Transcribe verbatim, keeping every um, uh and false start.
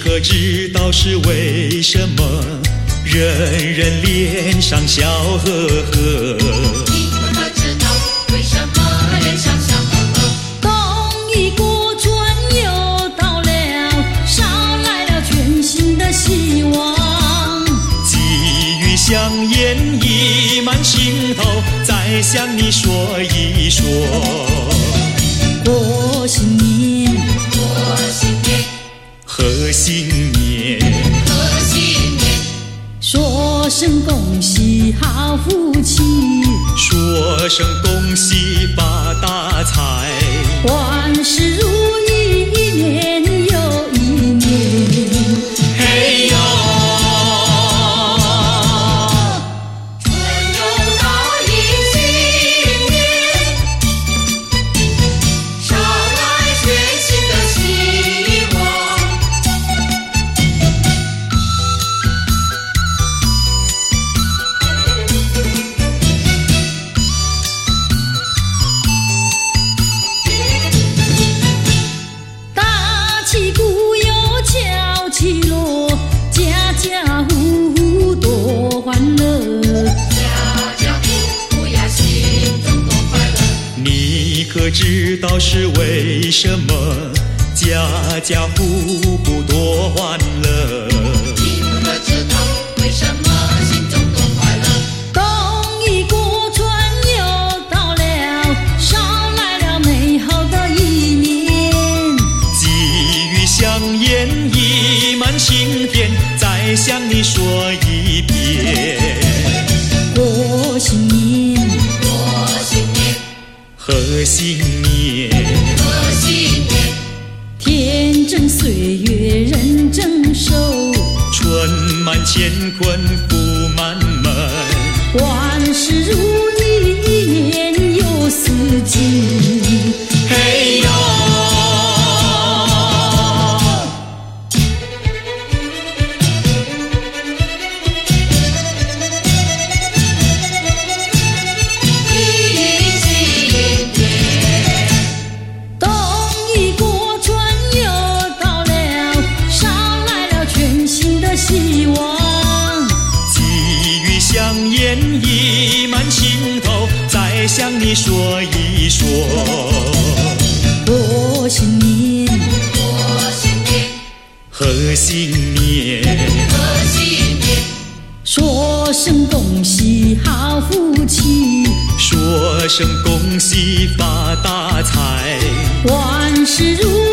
可知道是为什么？人人脸上笑呵呵。 你可知道为什么脸上笑呵呵？ 公益过转又到了，捎来了全新的希望。 寄语香烟溢满心头，再向你说一说。 过新年， 过新年， 贺新年， 贺新年， 说声恭喜好福气， 说声恭喜发大财， 万事如意，一年又一年。 嘿呦， 春又到迎新年，捎来全新的希望。 大旗鼓又敲起锣，家家户户多欢乐。 家家户户呀，心中多快乐。 你可知道是为什么？家家户户多欢乐。 你可知道为什么心中多快乐？ 公益过转又到了，捎来了美好的一年。 寄语香烟溢满心田，再向你说一遍。 过新年， 过新年， 贺新年， 贺新年， 天真岁月人正瘦， 春满乾坤福满门。 万事如意，一年又四季。 嘿呦， 迎新年， 冬一过转又到了，捎来了全新的希望。 寄语香烟溢满心头，再向你说一说。 过新年， 过新年， 贺新年， 贺新年， 说声恭喜好福气， 说声恭喜发大财， 万事如